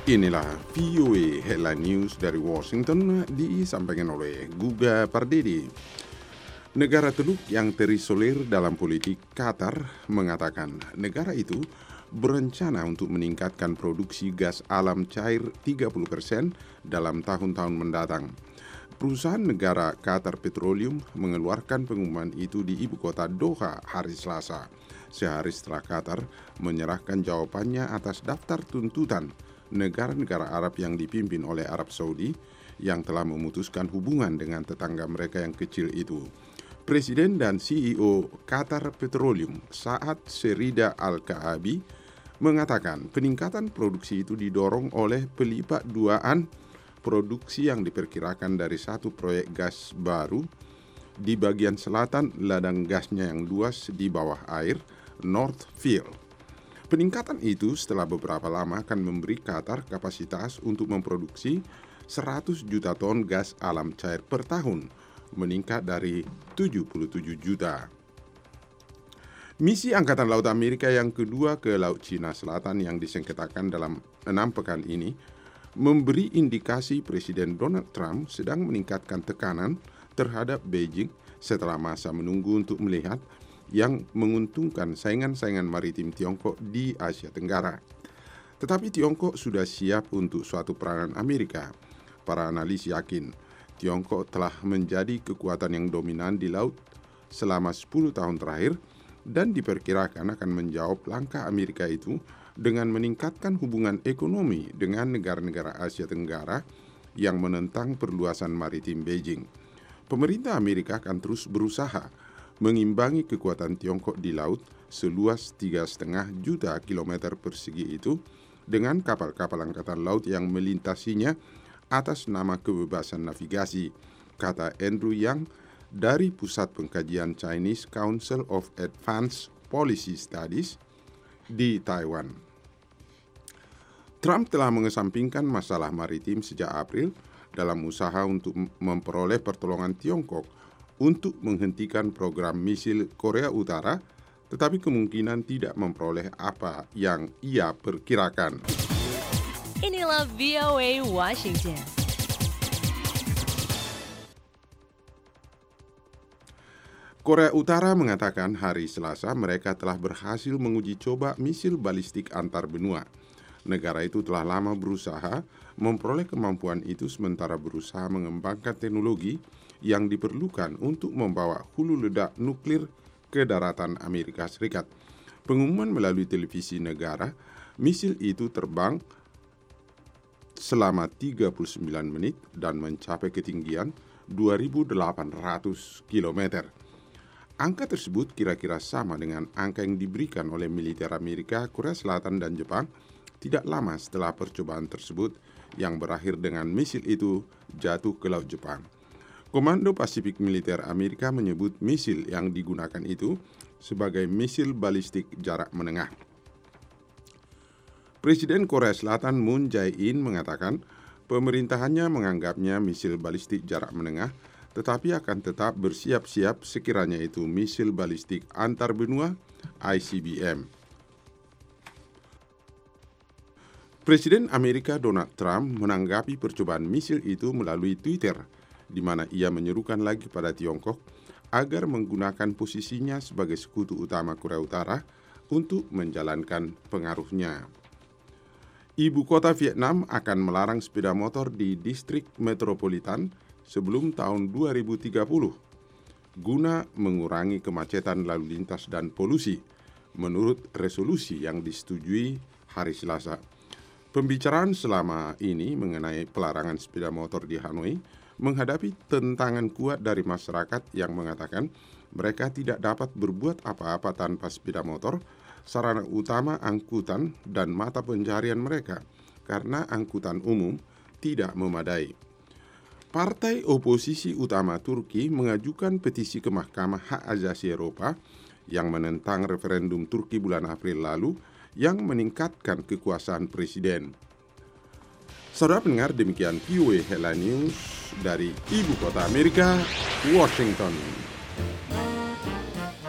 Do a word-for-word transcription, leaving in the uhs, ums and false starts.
Inilah V O A Headline News dari Washington disampaikan oleh Guga Pardede. Negara Teluk yang terisolir dalam politik Qatar mengatakan negara itu berencana untuk meningkatkan produksi gas alam cair tiga puluh persen dalam tahun-tahun mendatang. Perusahaan negara Qatar Petroleum mengeluarkan pengumuman itu di ibu kota Doha hari Selasa, sehari setelah Qatar menyerahkan jawabannya atas daftar tuntutan negara-negara Arab yang dipimpin oleh Arab Saudi yang telah memutuskan hubungan dengan tetangga mereka yang kecil itu. Presiden dan C E O Qatar Petroleum, Saad Sherida Al-Kaabi, mengatakan peningkatan produksi itu didorong oleh pelipat duaan produksi yang diperkirakan dari satu proyek gas baru di bagian selatan ladang gasnya yang luas di bawah air, North Field. Peningkatan itu setelah beberapa lama akan memberi Qatar kapasitas untuk memproduksi seratus juta ton gas alam cair per tahun, meningkat dari tujuh puluh tujuh juta. Misi Angkatan Laut Amerika yang kedua ke Laut Cina Selatan yang disengketakan dalam enam pekan ini memberi indikasi Presiden Donald Trump sedang meningkatkan tekanan terhadap Beijing setelah masa menunggu untuk melihat yang menguntungkan saingan-saingan maritim Tiongkok di Asia Tenggara. Tetapi Tiongkok sudah siap untuk suatu peranan Amerika. Para analis yakin Tiongkok telah menjadi kekuatan yang dominan di laut selama sepuluh tahun terakhir dan diperkirakan akan menjawab langkah Amerika itu dengan meningkatkan hubungan ekonomi dengan negara-negara Asia Tenggara yang menentang perluasan maritim Beijing. Pemerintah Amerika akan terus berusaha mengimbangi kekuatan Tiongkok di laut seluas tiga koma lima juta kilometer persegi itu dengan kapal-kapal angkatan laut yang melintasinya atas nama kebebasan navigasi, kata Andrew Yang dari Pusat Pengkajian Chinese Council of Advanced Policy Studies di Taiwan. Trump telah mengesampingkan masalah maritim sejak April dalam usaha untuk memperoleh pertolongan Tiongkok untuk menghentikan program misil Korea Utara, tetapi kemungkinan tidak memperoleh apa yang ia perkirakan. Inilah V O A Washington. Korea Utara mengatakan hari Selasa mereka telah berhasil menguji coba misil balistik antar benua. Negara itu telah lama berusaha memperoleh kemampuan itu sementara berusaha mengembangkan teknologi yang diperlukan untuk membawa hulu ledak nuklir ke daratan Amerika Serikat. Pengumuman melalui televisi negara, misil itu terbang selama tiga puluh sembilan menit dan mencapai ketinggian dua ribu delapan ratus kilometer. Angka tersebut kira-kira sama dengan angka yang diberikan oleh militer Amerika, Korea Selatan, dan Jepang tidak lama setelah percobaan tersebut yang berakhir dengan misil itu jatuh ke Laut Jepang. Komando Pasifik Militer Amerika menyebut misil yang digunakan itu sebagai misil balistik jarak menengah. Presiden Korea Selatan Moon Jae-in mengatakan pemerintahannya menganggapnya misil balistik jarak menengah, tetapi akan tetap bersiap-siap sekiranya itu misil balistik antar benua I C B M. Presiden Amerika Donald Trump menanggapi percobaan misil itu melalui Twitter, di mana ia menyerukan lagi pada Tiongkok agar menggunakan posisinya sebagai sekutu utama Korea Utara untuk menjalankan pengaruhnya. Ibu kota Vietnam akan melarang sepeda motor di distrik metropolitan sebelum tahun dua ribu tiga puluh guna mengurangi kemacetan lalu lintas dan polusi, menurut resolusi yang disetujui hari Selasa. Pembicaraan selama ini mengenai pelarangan sepeda motor di Hanoi menghadapi tentangan kuat dari masyarakat yang mengatakan mereka tidak dapat berbuat apa-apa tanpa sepeda motor, sarana utama angkutan dan mata pencaharian mereka, karena angkutan umum tidak memadai. Partai oposisi utama Turki mengajukan petisi ke Mahkamah Hak Asasi Eropa yang menentang referendum Turki bulan April lalu yang meningkatkan kekuasaan presiden. Saudara pendengar, demikian V O A Headline News dari Ibu Kota Amerika, Washington.